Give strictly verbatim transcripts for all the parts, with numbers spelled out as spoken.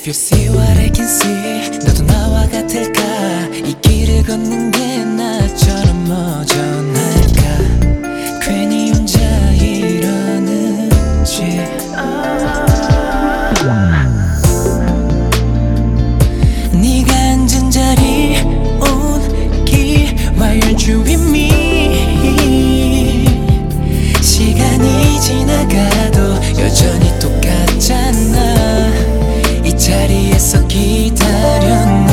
you see what I can see, 너도 나와 같을까? 이 길을 걷는 게 나처럼 허전할까? 괜히 혼자 이러는지. 네가 앉은 자리 온기 Why aren't you with me? 시간이 지나가도 여전히 똑같잖아. 이 자리에서 기다려 널.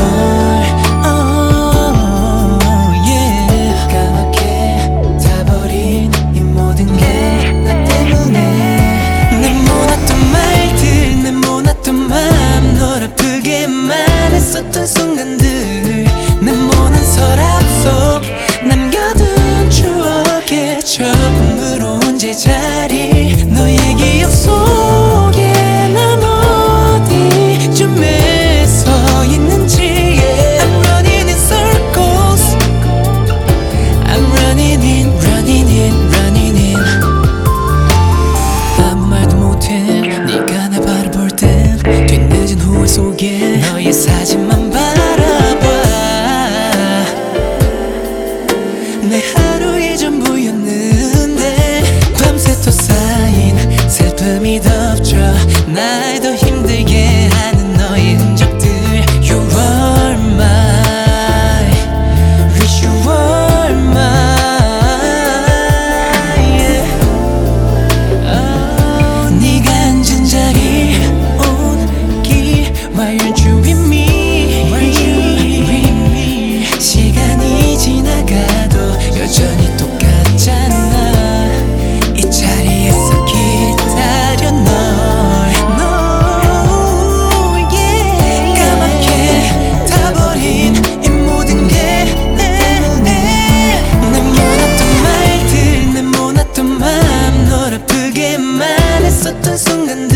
oh, yeah. 까맣게 타버린 이 모든 게 나 때문에. 내 모았던 말들, 내 모았던 맘, 널 아프게 말했었던 순간들, 내 모난 서랍 속 남겨둔 추억의 처음으로 온 제자리. 너의 기억 속에 난 어디쯤에 서 있는지. yeah. I'm running in circles, I'm running in, running in, running in. 아무 말도 못해 네가 날 바라볼 땐 뒤늦은 후회 속에 너의 사진만 바라봐. 내 하루의 전부였는데 밤새 또 쌓인 슬픔이 덮쳐 날 더 힘들게 하는 너의 흔적들. You are mine, wish you were mine, yeah. oh, 네가 앉은 자리 온기 Why aren't you with me? 시간이 지나가도 여전히 똑같잖아. 이 자리에서 기다려 널. No, yeah. 까맣게 타버린 이 모든 게 내 모았던 말들, 내 모았던 맘, 널 아프게 말했었던 순간들,